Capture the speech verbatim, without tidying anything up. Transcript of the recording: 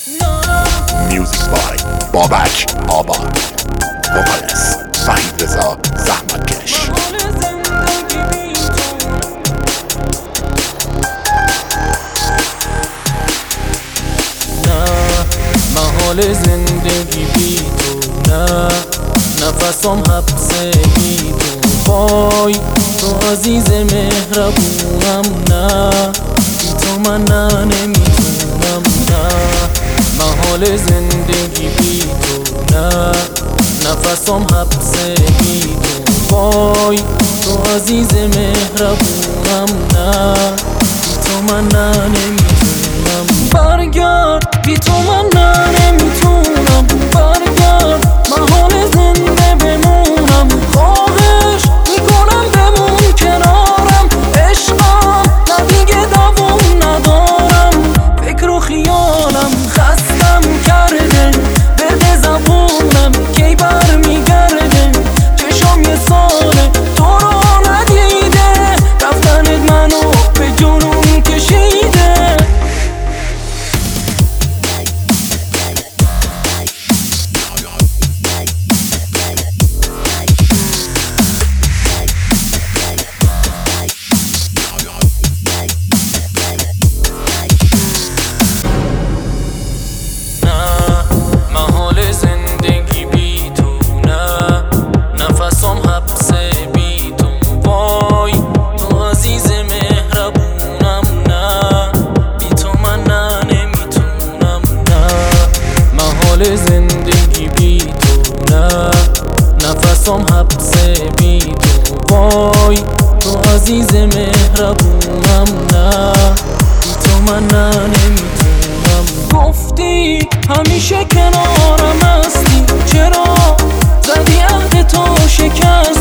میوزیک بای بابک آباد، وکالس وحید رضا زحمتکش. محال زندگی بی تو، نه نفسم حبس بی تو. وای تو عزیز مهربونم، نه بی تو من نه نمیتونم. نه محال زندگی بی تو، نه نفسم حبس بی تو. وای تو عزیز مهربونم، نه بی تو من نه نمیتونم. برگرد بی تو من نه نمیتونم. برگرد محال زنده بمونم. خواهش میکنم بمون کنارم. عشقم نه دیگه دوام ندارم. فکر و خیالم خستم کرده، برده زبونم کی بر میگرده. چشم یه ساله تو رو ندیده، رفتنت منو به جنون کشیده. زندگی بی تو، نه نفسم حبس بی تو. وای تو عزیز مهربونم، نه بی تو من نه نمیتونم. گفتی همیشه کنارم هستی، چرا زدی عهد تو شکست؟